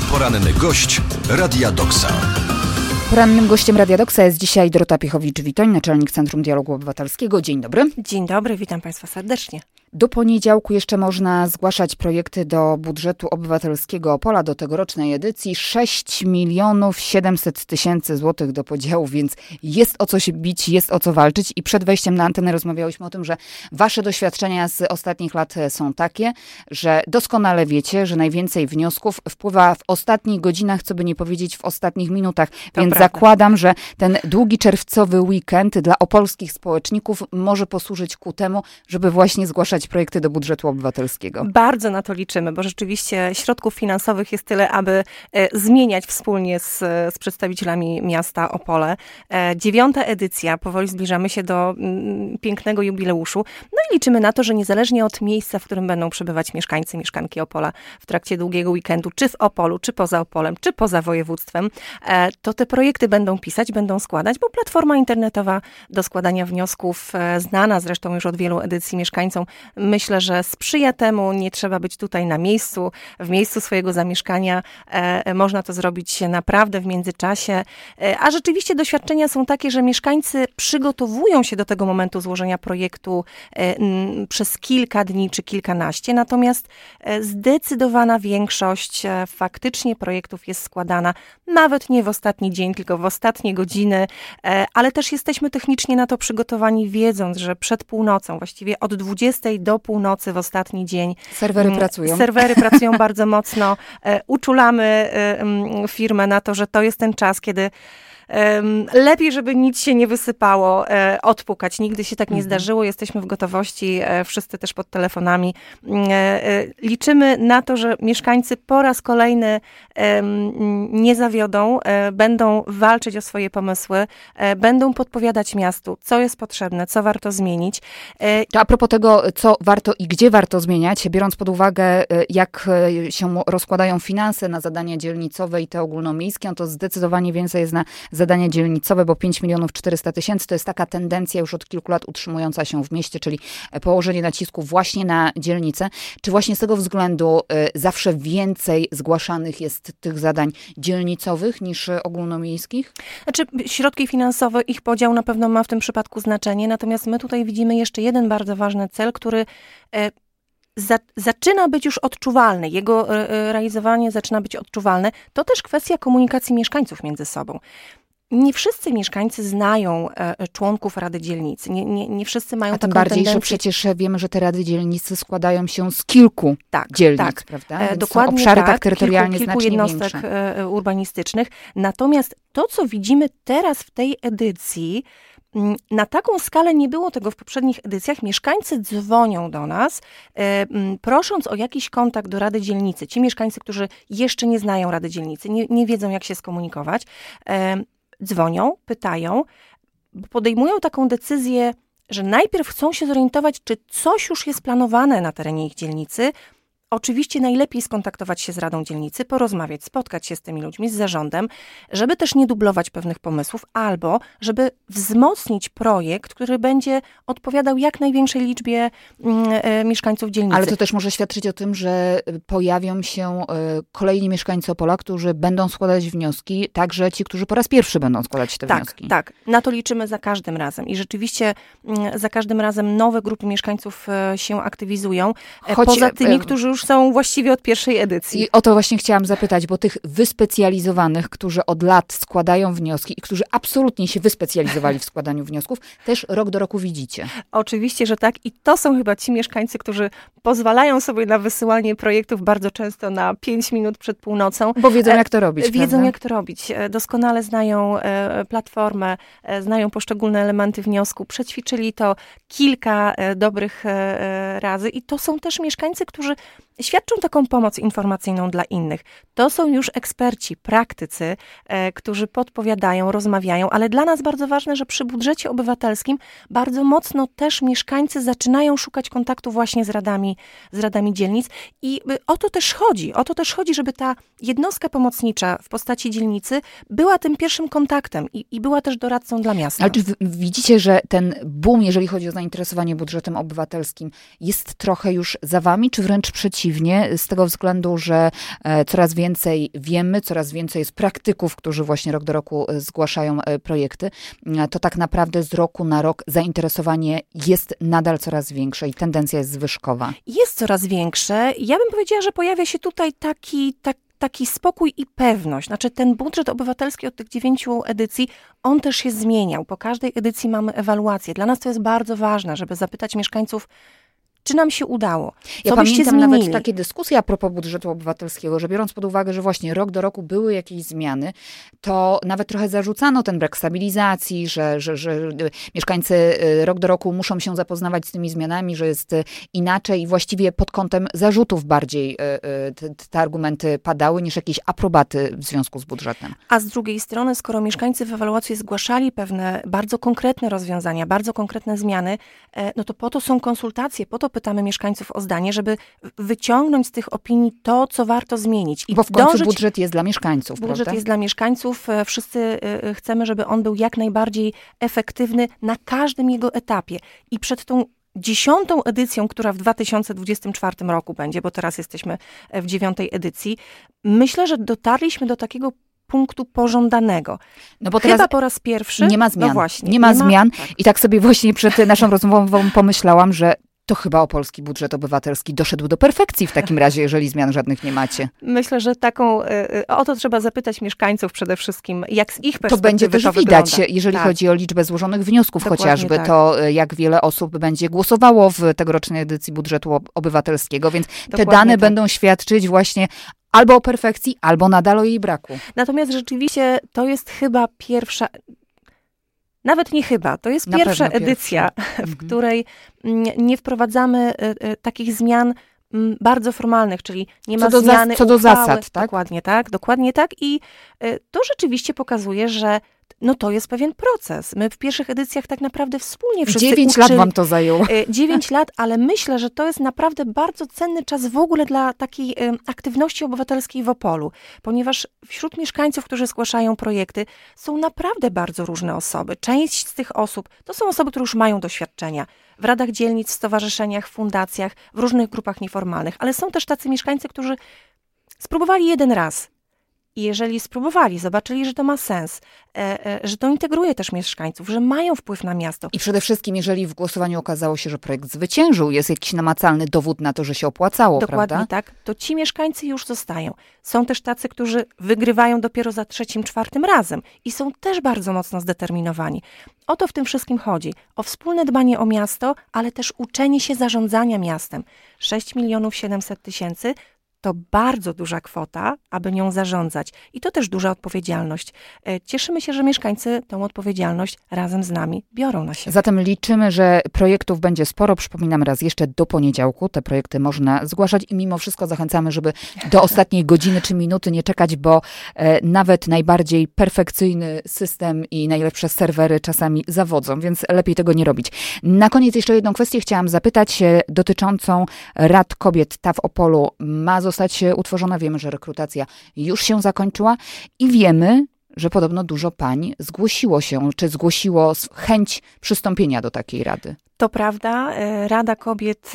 Poranny gość Radia Doksa. Porannym gościem Radia Doksa jest dzisiaj Dorota Piechowicz-Witoń, naczelnik Centrum Dialogu Obywatelskiego. Dzień dobry. Dzień dobry, witam Państwa serdecznie. Do poniedziałku jeszcze można zgłaszać projekty do budżetu obywatelskiego Opola do tegorocznej edycji. 6 700 000 złotych do podziału, więc jest o co się bić, jest o co walczyć. I przed wejściem na antenę rozmawiałyśmy o tym, że wasze doświadczenia z ostatnich lat są takie, że doskonale wiecie, że najwięcej wniosków wpływa w ostatnich godzinach, co by nie powiedzieć w ostatnich minutach. Więc zakładam, że ten długi czerwcowy weekend dla opolskich społeczników może posłużyć ku temu, żeby właśnie zgłaszać projekty do budżetu obywatelskiego. Bardzo na to liczymy, bo rzeczywiście środków finansowych jest tyle, aby zmieniać wspólnie z przedstawicielami miasta Opole. 9. edycja, powoli zbliżamy się do pięknego jubileuszu. No i liczymy na to, że niezależnie od miejsca, w którym będą przebywać mieszkańcy, mieszkanki Opola w trakcie długiego weekendu, czy w Opolu, czy poza Opolem, czy poza województwem, to te projekty będą pisać, będą składać, bo platforma internetowa do składania wniosków, znana zresztą już od wielu edycji mieszkańcom, myślę, że sprzyja temu. Nie trzeba być tutaj na miejscu, w miejscu swojego zamieszkania. Można to zrobić naprawdę w międzyczasie. A rzeczywiście doświadczenia są takie, że mieszkańcy przygotowują się do tego momentu złożenia projektu przez kilka dni czy kilkanaście. Natomiast zdecydowana większość faktycznie projektów jest składana nawet nie w ostatni dzień, tylko w ostatnie godziny. Ale też jesteśmy technicznie na to przygotowani, wiedząc, że przed północą, właściwie od 20 do północy w ostatni dzień. Serwery pracują. Serwery pracują bardzo mocno. Uczulamy firmę na to, że to jest ten czas, kiedy lepiej, żeby nic się nie wysypało, odpukać. Nigdy się tak nie zdarzyło. Jesteśmy w gotowości, wszyscy też pod telefonami. Liczymy na to, że mieszkańcy po raz kolejny nie zawiodą, będą walczyć o swoje pomysły, będą podpowiadać miastu, co jest potrzebne, co warto zmienić. To a propos tego, co warto i gdzie warto zmieniać, biorąc pod uwagę, jak się rozkładają finanse na zadania dzielnicowe i te ogólnomiejskie, no to zdecydowanie więcej jest na zadania dzielnicowe, bo 5 400 000 to jest taka tendencja już od kilku lat utrzymująca się w mieście, czyli położenie nacisku właśnie na dzielnicę. Czy właśnie z tego względu zawsze więcej zgłaszanych jest tych zadań dzielnicowych niż ogólnomiejskich? Znaczy, środki finansowe, ich podział na pewno ma w tym przypadku znaczenie, natomiast my tutaj widzimy jeszcze jeden bardzo ważny cel, który zaczyna być już odczuwalny. Jego realizowanie zaczyna być odczuwalne. To też kwestia komunikacji mieszkańców między sobą. Nie wszyscy mieszkańcy znają członków Rady Dzielnicy. Nie wszyscy mają taką tendencję. A tym bardziej, że przecież wiemy, że te Rady Dzielnicy składają się z kilku dzielnic, prawda? Więc dokładnie są obszary tak terytorialnie kilku jednostek urbanistycznych. Natomiast to, co widzimy teraz w tej edycji, na taką skalę nie było tego w poprzednich edycjach. Mieszkańcy dzwonią do nas, prosząc o jakiś kontakt do Rady Dzielnicy. Ci mieszkańcy, którzy jeszcze nie znają Rady Dzielnicy, nie wiedzą, jak się skomunikować, dzwonią, pytają, podejmują taką decyzję, że najpierw chcą się zorientować, czy coś już jest planowane na terenie ich dzielnicy. Oczywiście najlepiej skontaktować się z Radą Dzielnicy, porozmawiać, spotkać się z tymi ludźmi, z zarządem, żeby też nie dublować pewnych pomysłów, albo żeby wzmocnić projekt, który będzie odpowiadał jak największej liczbie mieszkańców dzielnicy. Ale to też może świadczyć o tym, że pojawią się kolejni mieszkańcy Opola, którzy będą składać wnioski, także ci, którzy po raz pierwszy będą składać te wnioski. Tak. Na to liczymy za każdym razem. I rzeczywiście za każdym razem nowe grupy mieszkańców się aktywizują. Poza tymi, którzy już są właściwie od pierwszej edycji. I o to właśnie chciałam zapytać, bo tych wyspecjalizowanych, którzy od lat składają wnioski i którzy absolutnie się wyspecjalizowali w składaniu wniosków, też rok do roku widzicie. Oczywiście, że tak. I to są chyba ci mieszkańcy, którzy pozwalają sobie na wysyłanie projektów bardzo często na 5 minut przed północą. Bo wiedzą, jak to robić. Wiedzą, prawda? jak to robić. Doskonale znają platformę, znają poszczególne elementy wniosku, przećwiczyli to kilka dobrych razy i to są też mieszkańcy, którzy świadczą taką pomoc informacyjną dla innych. To są już eksperci, praktycy, którzy podpowiadają, rozmawiają, ale dla nas bardzo ważne, że przy budżecie obywatelskim bardzo mocno też mieszkańcy zaczynają szukać kontaktu właśnie z radami dzielnic i o to też chodzi, żeby ta jednostka pomocnicza w postaci dzielnicy była tym pierwszym kontaktem i była też doradcą dla miasta. Ale czy widzicie, że ten boom, jeżeli chodzi o zainteresowanie budżetem obywatelskim, jest trochę już za wami, czy wręcz przeciwnie? przeciwnie, z tego względu, że coraz więcej wiemy, coraz więcej jest praktyków, którzy właśnie rok do roku zgłaszają projekty, to tak naprawdę z roku na rok zainteresowanie jest nadal coraz większe i tendencja jest zwyżkowa. Jest coraz większe. Ja bym powiedziała, że pojawia się tutaj taki spokój i pewność. Znaczy ten budżet obywatelski od tych 9 edycji, on też się zmieniał. Po każdej edycji mamy ewaluację. Dla nas to jest bardzo ważne, żeby zapytać mieszkańców, czy nam się udało. Ja pamiętam nawet takie dyskusje a propos budżetu obywatelskiego, że biorąc pod uwagę, że właśnie rok do roku były jakieś zmiany, to nawet trochę zarzucano ten brak stabilizacji, że mieszkańcy rok do roku muszą się zapoznawać z tymi zmianami, że jest inaczej i właściwie pod kątem zarzutów bardziej te argumenty padały niż jakieś aprobaty w związku z budżetem. A z drugiej strony, skoro mieszkańcy w ewaluacji zgłaszali pewne bardzo konkretne rozwiązania, bardzo konkretne zmiany, no to po to są konsultacje, po to pytamy mieszkańców o zdanie, żeby wyciągnąć z tych opinii to, co warto zmienić. Bo w końcu budżet jest dla mieszkańców, Budżet prawda? jest dla mieszkańców. Wszyscy chcemy, żeby on był jak najbardziej efektywny na każdym jego etapie. I przed tą 10. edycją, która w 2024 roku będzie, bo teraz jesteśmy w 9. edycji, myślę, że dotarliśmy do takiego punktu pożądanego. No bo Chyba teraz po raz pierwszy. nie ma zmian. No właśnie, nie ma zmian. Tak. I tak sobie właśnie przed naszą rozmową pomyślałam, że to chyba polski budżet obywatelski doszedł do perfekcji w takim razie, jeżeli zmian żadnych nie macie. Myślę, że o to trzeba zapytać mieszkańców przede wszystkim, jak z ich perspektywy to będzie też widać, wygląda. jeżeli chodzi o liczbę złożonych wniosków Dokładnie chociażby, tak. to jak wiele osób będzie głosowało w tegorocznej edycji budżetu obywatelskiego, więc te dane będą świadczyć właśnie albo o perfekcji, albo nadal o jej braku. Natomiast rzeczywiście to jest chyba pierwsza... Nawet nie chyba, to jest pierwsza edycja, w której nie wprowadzamy takich zmian bardzo formalnych, czyli nie ma zmiany co do zasad, tak? Dokładnie tak. I to rzeczywiście pokazuje, że to jest pewien proces. My w pierwszych edycjach tak naprawdę wspólnie wszyscy 9 lat wam to zajęło. 9 lat, ale myślę, że to jest naprawdę bardzo cenny czas w ogóle dla takiej aktywności obywatelskiej w Opolu, ponieważ wśród mieszkańców, którzy zgłaszają projekty, są naprawdę bardzo różne osoby. Część z tych osób to są osoby, które już mają doświadczenia w radach dzielnic, w stowarzyszeniach, w fundacjach, w różnych grupach nieformalnych, ale są też tacy mieszkańcy, którzy spróbowali jeden raz. I jeżeli spróbowali, zobaczyli, że to ma sens, że to integruje też mieszkańców, że mają wpływ na miasto. I przede wszystkim, jeżeli w głosowaniu okazało się, że projekt zwyciężył, jest jakiś namacalny dowód na to, że się opłacało, Dokładnie prawda? tak, to ci mieszkańcy już zostają. Są też tacy, którzy wygrywają dopiero za 3., 4. razem i są też bardzo mocno zdeterminowani. O to w tym wszystkim chodzi. O wspólne dbanie o miasto, ale też uczenie się zarządzania miastem. 6 700 000 to bardzo duża kwota, aby nią zarządzać. I to też duża odpowiedzialność. Cieszymy się, że mieszkańcy tę odpowiedzialność razem z nami biorą na siebie. Zatem liczymy, że projektów będzie sporo. Przypominam raz jeszcze, do poniedziałku te projekty można zgłaszać i mimo wszystko zachęcamy, żeby do ostatniej godziny czy minuty nie czekać, bo nawet najbardziej perfekcyjny system i najlepsze serwery czasami zawodzą, więc lepiej tego nie robić. Na koniec jeszcze jedną kwestię chciałam zapytać dotyczącą Rad Kobiet. Ta w Opolu ma zostać utworzona. Wiemy, że rekrutacja już się zakończyła i wiemy, że podobno dużo pań zgłosiło się, czy zgłosiło chęć przystąpienia do takiej rady. To prawda. Rada Kobiet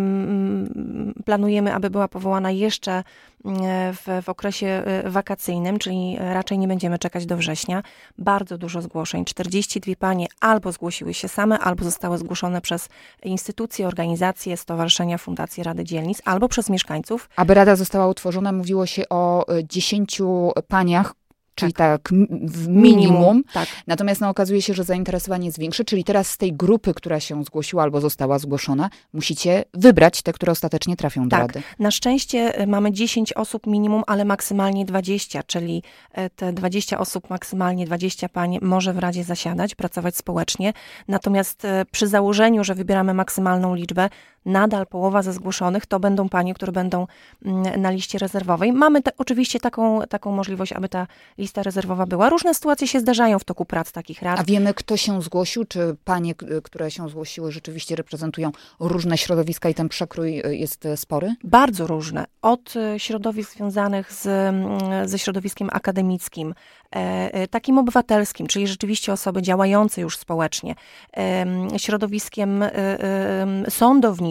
planujemy, aby była powołana jeszcze w okresie wakacyjnym, czyli raczej nie będziemy czekać do września. Bardzo dużo zgłoszeń. 42 panie albo zgłosiły się same, albo zostały zgłoszone przez instytucje, organizacje, stowarzyszenia, fundacje, rady dzielnic, albo przez mieszkańców. Aby rada została utworzona, mówiło się o 10 paniach, czyli tak w minimum. Tak. Natomiast okazuje się, że zainteresowanie jest większe, czyli teraz z tej grupy, która się zgłosiła albo została zgłoszona, musicie wybrać te, które ostatecznie trafią do rady. Na szczęście mamy 10 osób minimum, ale maksymalnie 20, czyli te 20 osób, maksymalnie 20 pań może w radzie zasiadać, pracować społecznie. Natomiast przy założeniu, że wybieramy maksymalną liczbę, nadal połowa ze zgłoszonych to będą panie, które będą na liście rezerwowej. Mamy oczywiście taką możliwość, aby ta lista rezerwowa była. Różne sytuacje się zdarzają w toku prac takich rad. A wiemy, kto się zgłosił? Czy panie, które się zgłosiły, rzeczywiście reprezentują różne środowiska i ten przekrój jest spory? Bardzo różne. Od środowisk związanych ze środowiskiem akademickim, takim obywatelskim, czyli rzeczywiście osoby działające już społecznie, środowiskiem sądowniczym,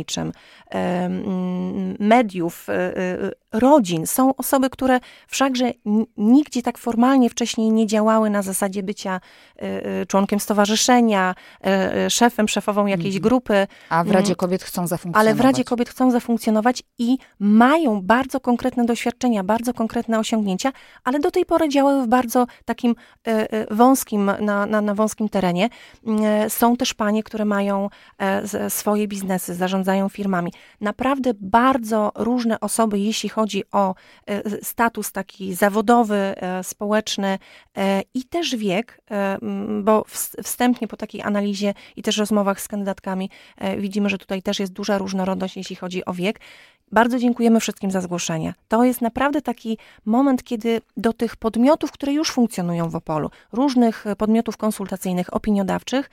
prawniczym, mediów, rodzin. Są osoby, które wszakże nigdzie tak formalnie wcześniej nie działały na zasadzie bycia członkiem stowarzyszenia, szefem, szefową jakiejś grupy. A w Radzie Kobiet chcą zafunkcjonować. Ale w Radzie Kobiet chcą zafunkcjonować i mają bardzo konkretne doświadczenia, bardzo konkretne osiągnięcia, ale do tej pory działały w bardzo takim wąskim, na wąskim terenie. Są też panie, które mają swoje biznesy, zarządzają firmami. Naprawdę bardzo różne osoby, jeśli chodzi o status taki zawodowy, społeczny i też wiek, bo wstępnie po takiej analizie i też rozmowach z kandydatkami widzimy, że tutaj też jest duża różnorodność, jeśli chodzi o wiek. Bardzo dziękujemy wszystkim za zgłoszenie. To jest naprawdę taki moment, kiedy do tych podmiotów, które już funkcjonują w Opolu, różnych podmiotów konsultacyjnych, opiniodawczych,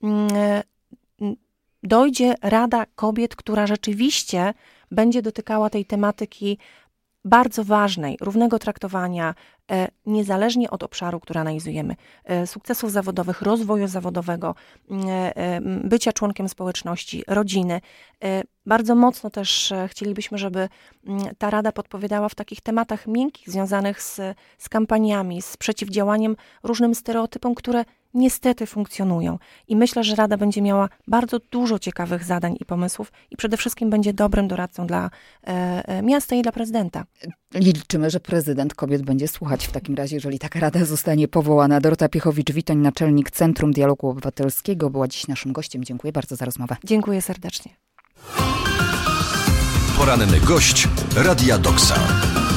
dojdzie Rada Kobiet, która rzeczywiście będzie dotykała tej tematyki bardzo ważnej, równego traktowania, niezależnie od obszaru, który analizujemy, sukcesów zawodowych, rozwoju zawodowego, bycia członkiem społeczności, rodziny. Bardzo mocno też chcielibyśmy, żeby ta Rada podpowiadała w takich tematach miękkich, związanych z kampaniami, z przeciwdziałaniem różnym stereotypom, które niestety funkcjonują. I myślę, że Rada będzie miała bardzo dużo ciekawych zadań i pomysłów i przede wszystkim będzie dobrym doradcą dla miasta i dla prezydenta. Liczymy, że prezydent kobiet będzie słuchać w takim razie, jeżeli taka rada zostanie powołana. Dorota Piechowicz-Witoń, naczelnik Centrum Dialogu Obywatelskiego, była dziś naszym gościem. Dziękuję bardzo za rozmowę. Dziękuję serdecznie. Poranny gość Radia Doksa.